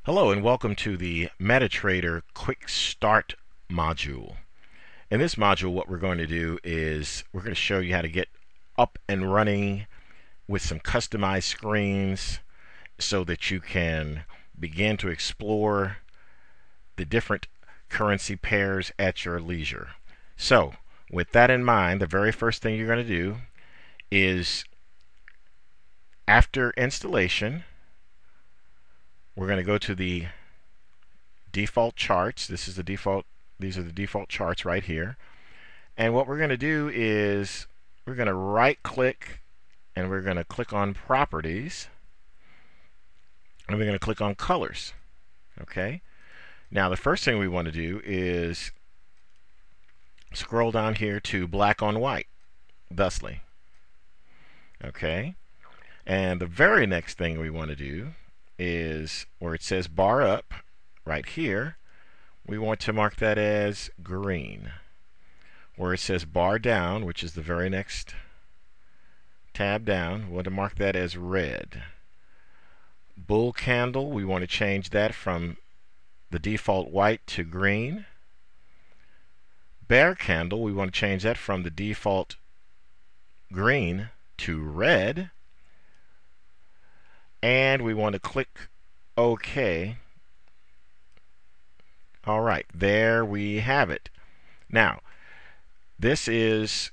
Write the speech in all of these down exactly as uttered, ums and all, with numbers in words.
Hello and welcome to the MetaTrader Quick Start module. In this module, what we're going to do is we're going to show you how to get up and running with some customized screens so that you can begin to explore the different currency pairs at your leisure. So, with that in mind, the very first thing you're going to do is after installation, we're going to go to the default charts. This is the default, these are the default charts right here. And what we're going to do is we're going to right click and we're going to click on properties and we're going to click on colors. Okay. Now the first thing we want to do is scroll down here to black on white, thusly. Okay. And the very next thing we want to do is where it says bar up right here, we want to mark that as green. Where it says bar down, which is the very next tab down, we want to mark that as red. Bull candle, we want to change that from the default white to green. Bear candle, we want to change that from the default green to red. And we want to click OK. All right, there we have it. Now, this is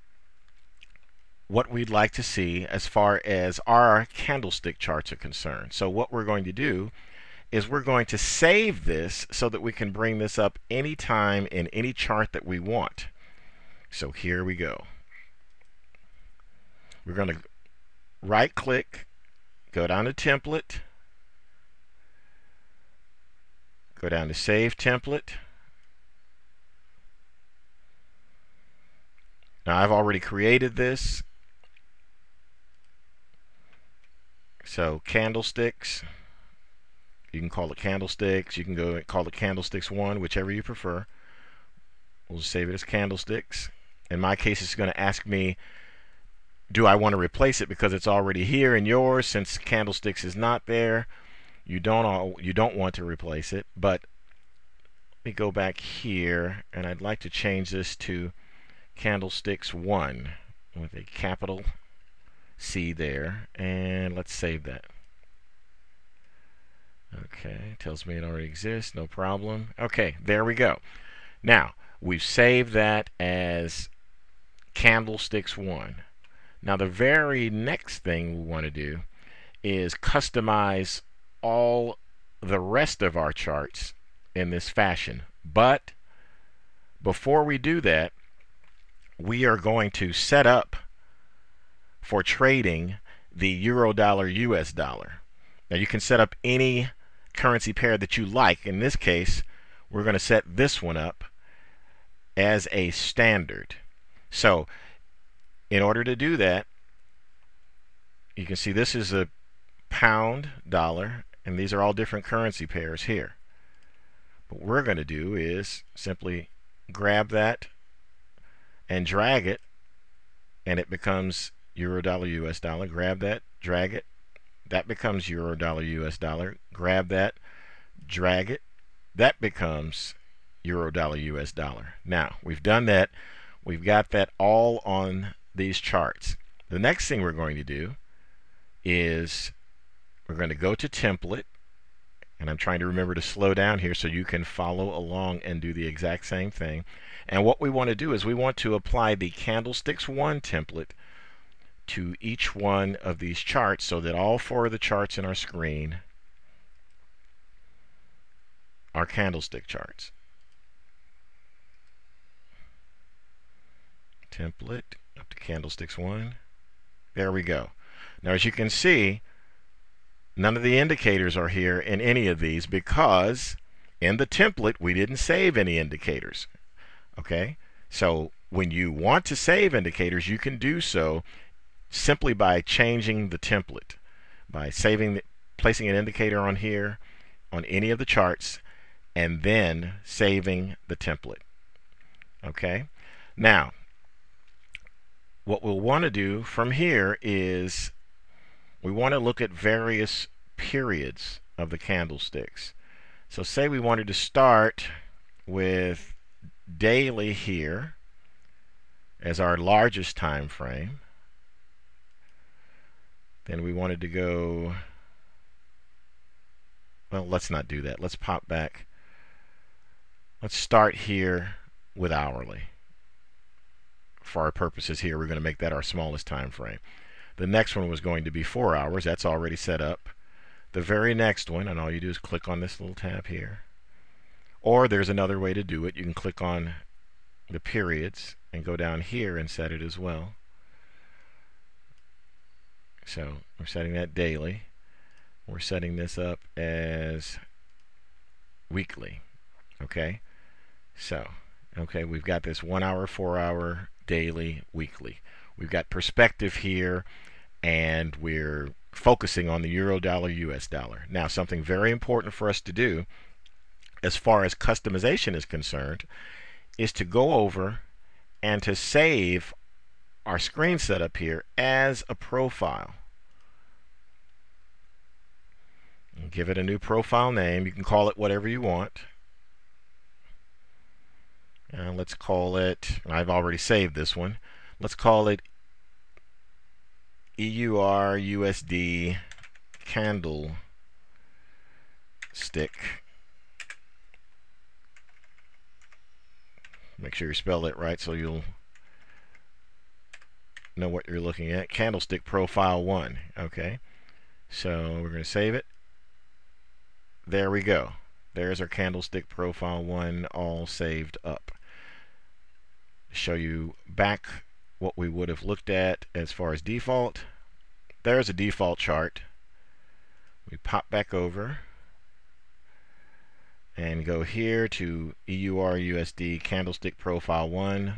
what we'd like to see as far as our candlestick charts are concerned. So what we're going to do is we're going to save this so that we can bring this up anytime in any chart that we want. So here we go. We're going to right click, go down to template, go down to save template. Now I've already created this. So candlesticks, you can call it candlesticks, you can go and call it candlesticks one, whichever you prefer. We'll just save it as candlesticks. In my case, it's going to ask me, do I want to replace it because it's already here in yours? Since candlesticks is not there, you don't all, you don't want to replace it. But let me go back here, and I'd like to change this to candlesticks one with a capital C there, and let's save that. Okay, tells me it already exists, no problem. Okay, there we go. Now we've saved that as candlesticks one. Now the very next thing we want to do is customize all the rest of our charts in this fashion. But before we do that, we are going to set up for trading the euro dollar U S dollar. Now you can set up any currency pair that you like. In this case, we're going to set this one up as a standard. So in order to do that, you can see this is a pound dollar, and these are all different currency pairs here. What we're going to do is simply grab that and drag it, and it becomes euro dollar U S dollar. Grab that, drag it, that becomes euro dollar U S dollar. Grab that, drag it, that becomes euro dollar U S dollar. Now we've done that, we've got that all on these charts. The next thing we're going to do is we're going to go to template, and I'm trying to remember to slow down here so you can follow along and do the exact same thing. And what we want to do is we want to apply the candlesticks one template to each one of these charts so that all four of the charts in our screen are candlestick charts. Template up to candlesticks one. There we go. Now as you can see, none of the indicators are here in any of these because in the template we didn't save any indicators. Okay, so when you want to save indicators, you can do so simply by changing the template, by saving the, placing an indicator on here on any of the charts, and then saving the template. Okay, now what we'll want to do from here is we want to look at various periods of the candlesticks. So say we wanted to start with daily here as our largest time frame. Then we wanted to go, well, let's not do that. Let's pop back. Let's start here with hourly. For our purposes here, we're going to make that our smallest time frame. The next one was going to be four hours. That's already set up. The very next one, and all you do is click on this little tab here. Or there's another way to do it. You can click on the periods and go down here and set it as well. So we're setting that daily. We're setting this up as weekly. Okay? So, okay, we've got this one hour, four hour, daily, weekly. We've got perspective here, and we're focusing on the euro dollar, U S dollar. Now, something very important for us to do as far as customization is concerned is to go over and to save our screen setup here as a profile. And give it a new profile name. You can call it whatever you want. Uh, let's call it, I've already saved this one. Let's call it E U R U S D candle stick. Make sure you spell it right so you'll know what you're looking at. Candlestick profile one. Okay. So we're going to save it. There we go. There's our candlestick profile one all saved up. Show you back what we would have looked at as far as default. There's a default chart. We pop back over and go here to E U R U S D candlestick profile one.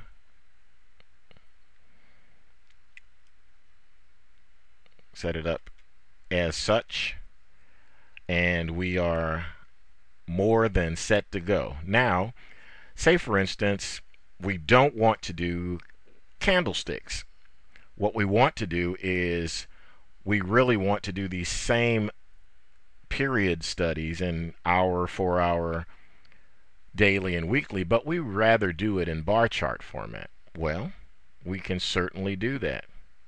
Set it up as such, and we are more than set to go. Now, say for instance, we don't want to do candlesticks. What we want to do is we really want to do these same period studies in hour, four hour, daily, and weekly, but we rather do it in bar chart format. Well, we can certainly do that.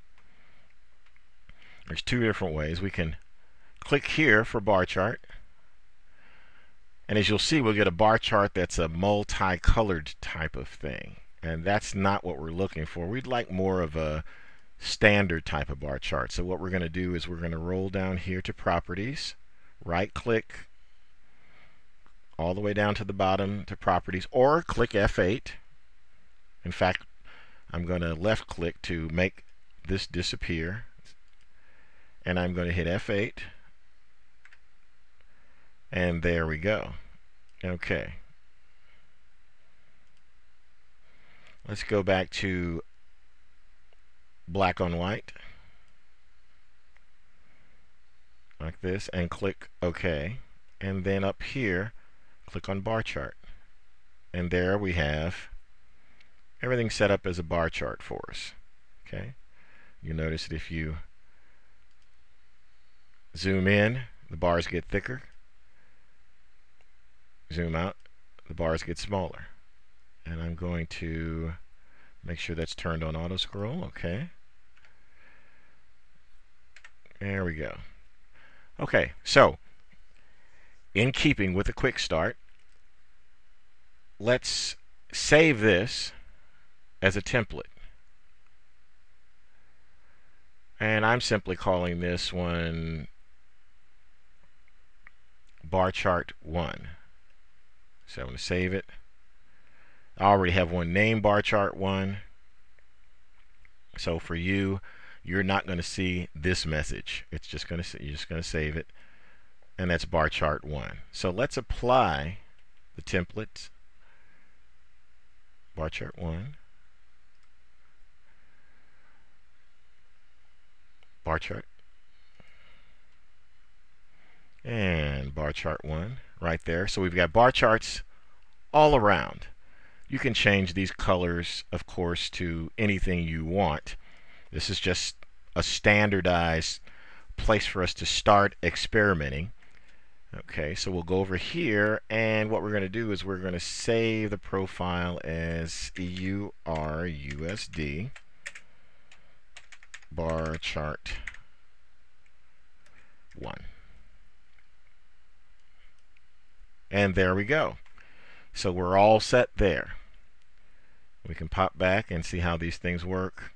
There's two different ways. We can click here for bar chart, and as you'll see, we'll get a bar chart that's a multicolored type of thing, and that's not what we're looking for. We'd like more of a standard type of bar chart. So what we're going to do is we're going to roll down here to properties, right click all the way down to the bottom to properties, or click F eight. In fact, I'm going to left click to make this disappear, and I'm going to hit F eight, and there we go. Okay, let's go back to black on white like this and click OK, and then up here click on bar chart, and there we have everything set up as a bar chart for us. Okay, you notice that if you zoom in, the bars get thicker. Zoom out, the bars get smaller. And I'm going to make sure that's turned on auto scroll. Okay. There we go. Okay, so in keeping with a quick start, let's save this as a template. And I'm simply calling this one bar chart one. So I'm going to save it. I already have one named bar chart one. So for you, you're not going to see this message. It's just going to you're just going to save it, and that's bar chart one. So let's apply the template. Bar chart one. Bar chart. And bar chart one right there. So we've got bar charts all around. You can change these colors, of course, to anything you want. This is just a standardized place for us to start experimenting. Okay, so we'll go over here, and what we're going to do is we're going to save the profile as E U R U S D bar chart one. And there we go. So we're all set there. We can pop back and see how these things work.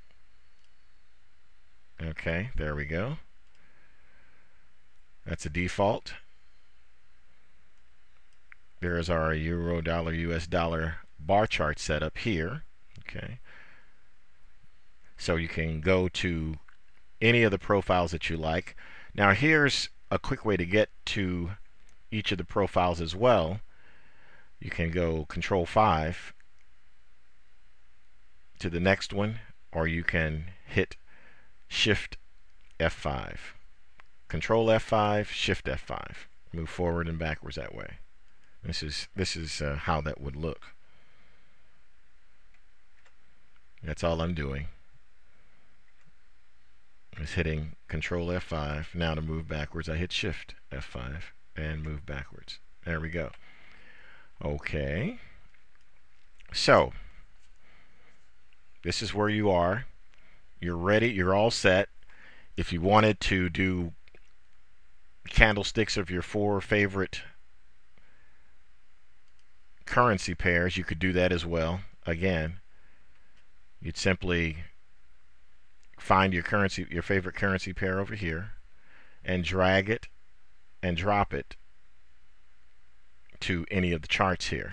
Okay, there we go. That's a default. There's our euro dollar U S dollar bar chart set up here. Okay. So you can go to any of the profiles that you like. Now here's a quick way to get to each of the profiles as well. You can go control five to the next one, or you can hit shift F five. Control F five, shift F five. Move forward and backwards that way. This is this is uh, how that would look. That's all I'm doing. Is hitting control F five. Now to move backwards, I hit shift F five and move backwards. There we go. Okay. So this is where you are. You're ready. You're all set. If you wanted to do candlesticks of your four favorite currency pairs, you could do that as well. Again, you'd simply find your currency, your favorite currency pair over here, and drag it and drop it to any of the charts here.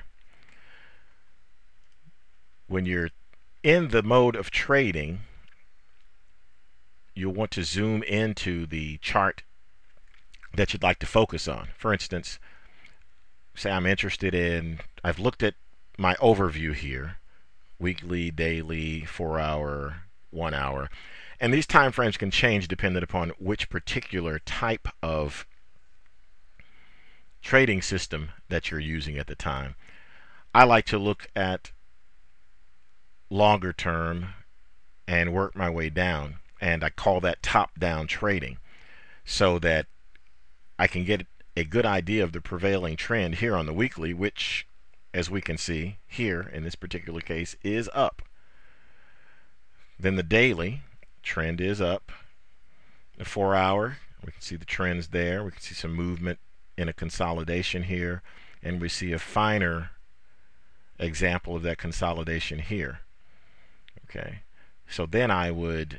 When you're in the mode of trading, you'll want to zoom into the chart that you'd like to focus on. For instance, say I'm interested in, I've looked at my overview here, weekly, daily, four hour, one hour, and these time frames can change depending upon which particular type of trading system that you're using at the time. I like to look at longer term and work my way down, and I call that top-down trading, so that I can get a good idea of the prevailing trend here on the weekly, which, as we can see here in this particular case, is up. Then the daily trend is up. The four hour, we can see the trends there. We can see some movement in a consolidation here, and we see a finer example of that consolidation here. Okay, so then I would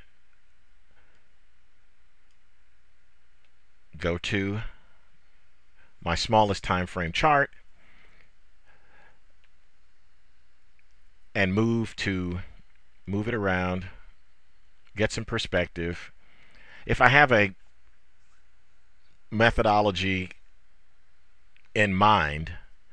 go to my smallest time frame chart and move to move it around, get some perspective. If I have a methodology in mind,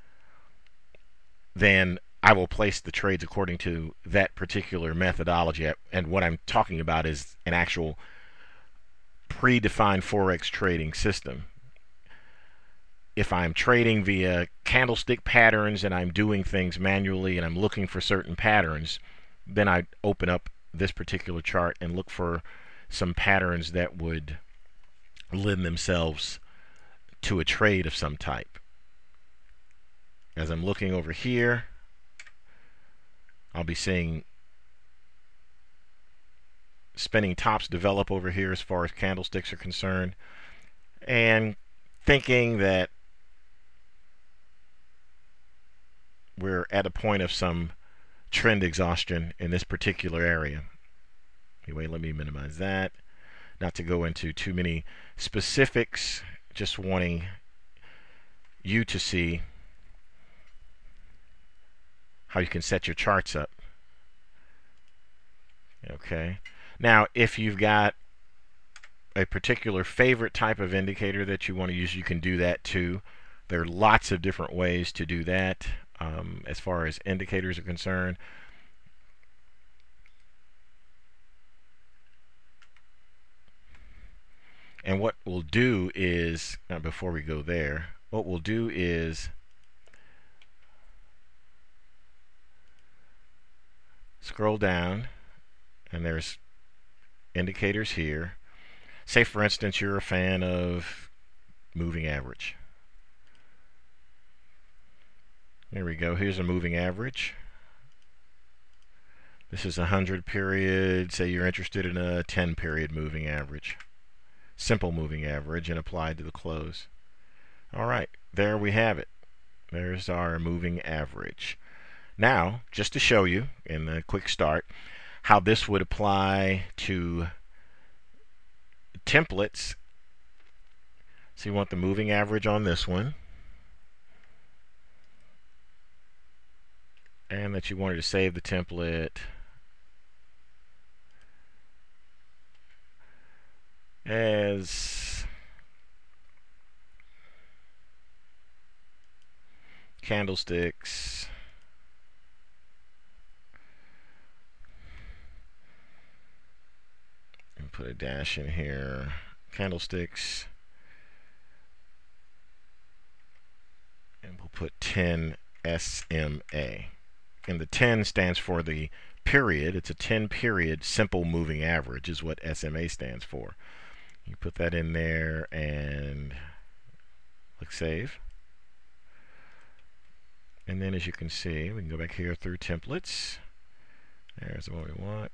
then I will place the trades according to that particular methodology. And what I'm talking about is an actual predefined Forex trading system. If I'm trading via candlestick patterns and I'm doing things manually and I'm looking for certain patterns, then I open up this particular chart and look for some patterns that would lend themselves to a trade of some type. As I'm looking over here, I'll be seeing spinning tops develop over here as far as candlesticks are concerned, and thinking that we're at a point of some trend exhaustion in this particular area. Anyway, let me minimize that. Not to go into too many specifics, just wanting you to see how you can set your charts up. Okay. Now, if you've got a particular favorite type of indicator that you want to use, you can do that too. There are lots of different ways to do that um, as far as indicators are concerned. And what we'll do is, uh, before we go there, what we'll do is scroll down, and there's indicators here. Say, for instance, you're a fan of moving average. There we go. Here's a moving average. This is a one hundred period. Say you're interested in a ten period moving average. Simple moving average and applied to the close. All right, there we have it. There's our moving average. Now, just to show you in the quick start how this would apply to templates. So you want the moving average on this one, and that you wanted to save the template as candlesticks and put a dash in here, candlesticks, and we'll put ten S M A, and the ten stands for the period. It's a ten period simple moving average is what S M A stands for. You put that in there and click save. And then as you can see, we can go back here through templates. There's the one we want.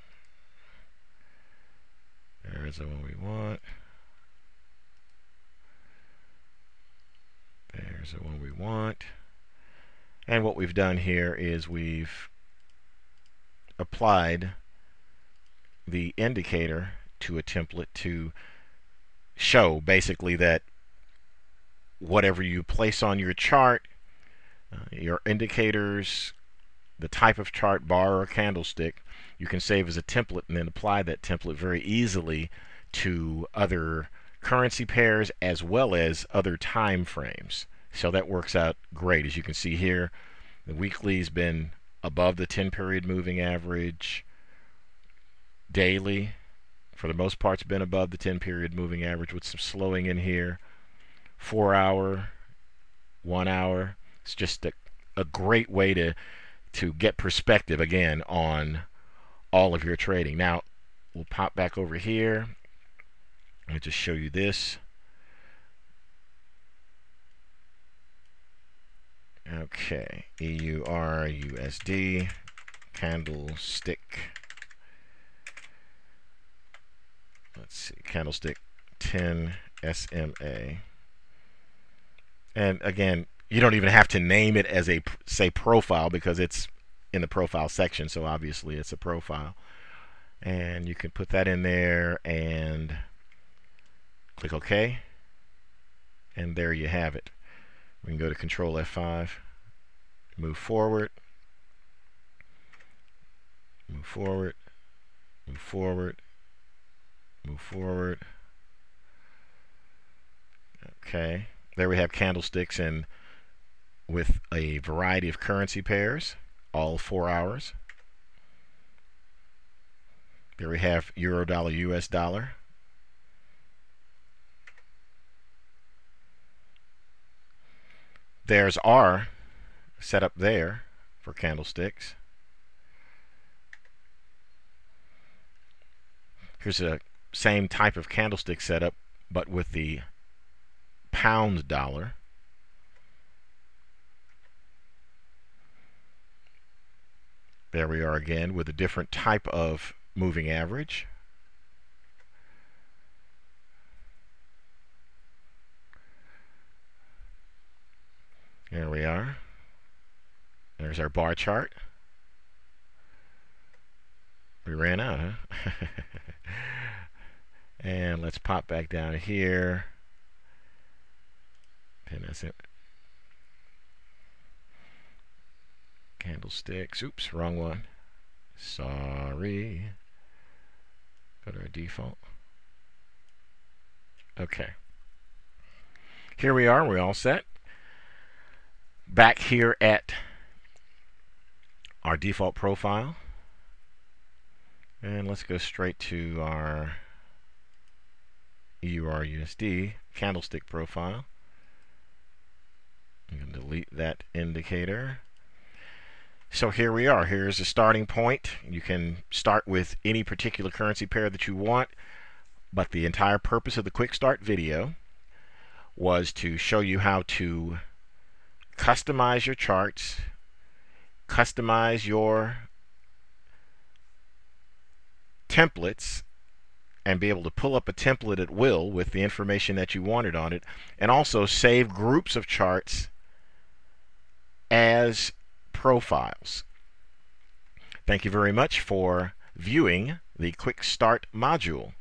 There's the one we want. There's the one we want. And what we've done here is we've applied the indicator to a template to show basically that whatever you place on your chart, uh, your indicators, the type of chart, bar or candlestick, you can save as a template and then apply that template very easily to other currency pairs as well as other time frames. So that works out great. As you can see here, the weekly's been above the ten period moving average. Daily, for the most part, it's been above the ten period moving average with some slowing in here. Four hour, one hour. It's just a, a great way to to get perspective again on all of your trading. Now we'll pop back over here. I'll just show you this. Okay, E U R U S D candlestick. Let's see, candlestick ten S M A. And again, you don't even have to name it as a, say, profile because it's in the profile section, so obviously it's a profile. And you can put that in there and click OK. And there you have it. We can go to Control F five, move forward, move forward, move forward, move forward. Okay, there we have candlesticks and with a variety of currency pairs, all four hours. There we have euro dollar, U S dollar. There's R set up there for candlesticks. Here's a same type of candlestick setup, but with the pound dollar. There we are again with a different type of moving average. There we are. There's our bar chart. We ran out, huh? And let's pop back down here. And that's it. Candlesticks. Oops, wrong one. Sorry. Go to our default. Okay. Here we are. We're all set. Back here at our default profile. And let's go straight to our E U R U S D candlestick profile. I'm going to delete that indicator. So here we are. Here's a starting point. You can start with any particular currency pair that you want, but the entire purpose of the quick start video was to show you how to customize your charts, customize your templates, and be able to pull up a template at will with the information that you wanted on it, and also save groups of charts as profiles. Thank you very much for viewing the Quick Start module.